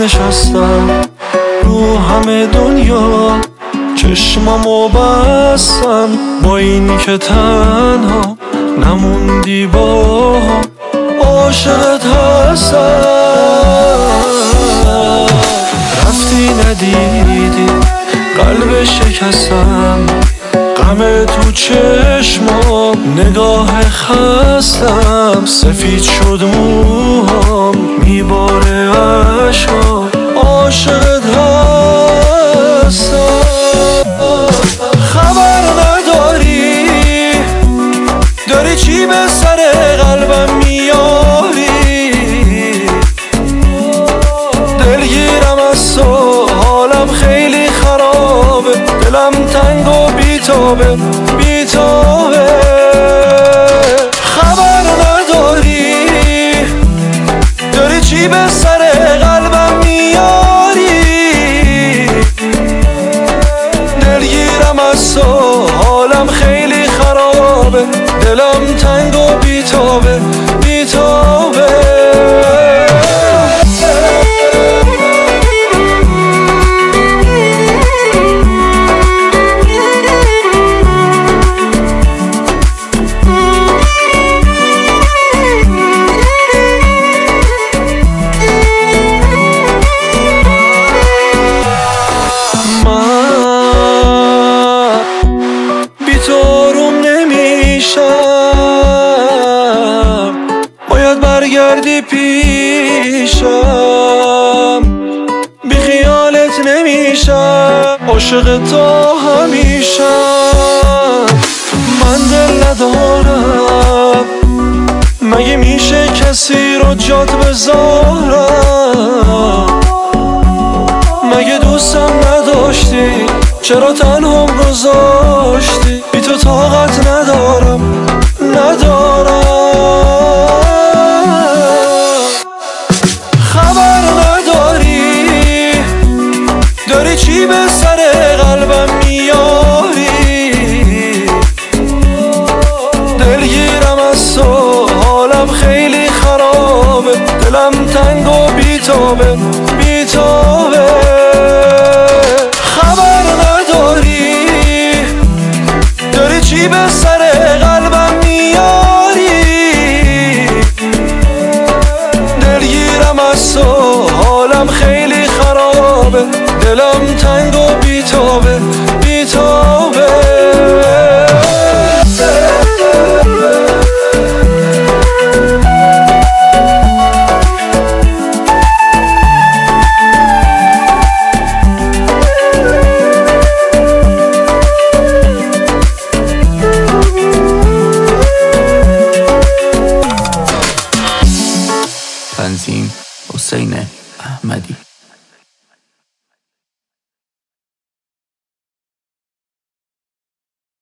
نشستم رو همه دنیا، چشمامو بستم با این که تنها نموندی، با عاشقت هستم. رفتی ندیدی قلب شکستم، غم تو چشمام نگاه خستم، سفید شد موهام میباره عشقا، عاشقت هستم. خبر نداری داری چی به سر قلبم میاری، دلگیرم از تو حالم خیلی خرابه، دلم تنگ و بیتابه بیتابه. خبر نداری داری چی به سر قلبم میاری، دلگیرم از تو حالم خیلی خرابه، دلم تنگ و بیتابه بیتابه. باید برگردی پیشم، بی خیالت نمیشم، عاشق تو همیشم. من دل ندارم مگه میشه کسی رو جات بذارم، مگه دوستم نداشتی چرا تنهام گذاشتی، بی تو طاقت ندارم ندارم. خبر نداری داری چی به سر قلبم میاری، دلگیرم از تو حالم خیلی خرابه، دلم تنگ و بیتابه بیتابه. خبر نداری داری چی به سر قلبم میاری، دلگیرم از تو حالم خیلی خرابه، دلم تنگ و بیتابه بیتابه. تنظیم حسین احمدی.